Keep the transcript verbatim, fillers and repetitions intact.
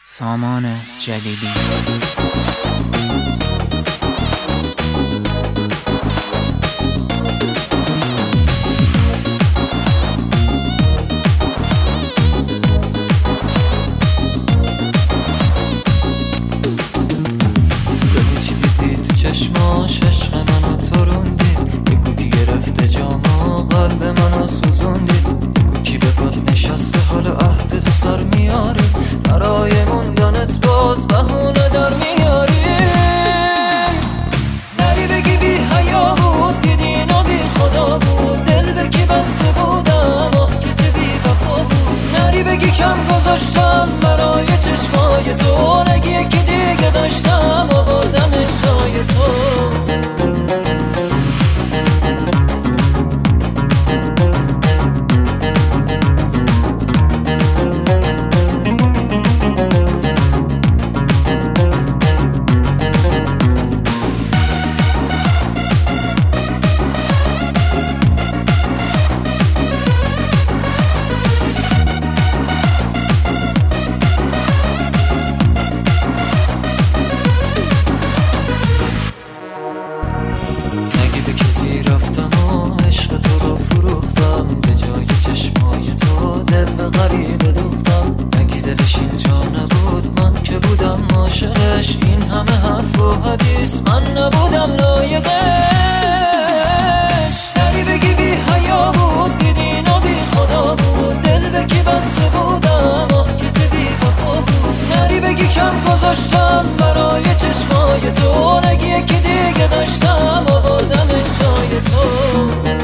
سامان جلیلی. چی دیدی تو چشماش عشق منو تروندی، بگو کی گرفته جاما قلب منو سوزوندی، بگو کی به پات نشسته حال عهدتو سر میاره، برای موندنت باز بهونه در میاری. نری بگی بی حیا بود، بی دین و بی خدا بود، دل به کی بسته بودم آه که چه بی وفا بود. نری بگی کم گذاشتم برای چشمای تو، نگی یکی دیگه داشتم آوردمش جای تو. کسی رفتم و عشق تو رو فروختم، به جای چشمای تو دل به غریبه دوختم. نگی دلش اینجا نبود، من که بودم عاشقش، این همه حرف و حدیث من نبودم لایقش. نری بگی بی حیا بود، بی دین و بی خدا بود، دل به کی بسته بودم آه که چه بی وفا بود. نری بگی کم گذاشتم برای چشمای تو، نگی یکی دیگه داشتم آوردمش جای تو.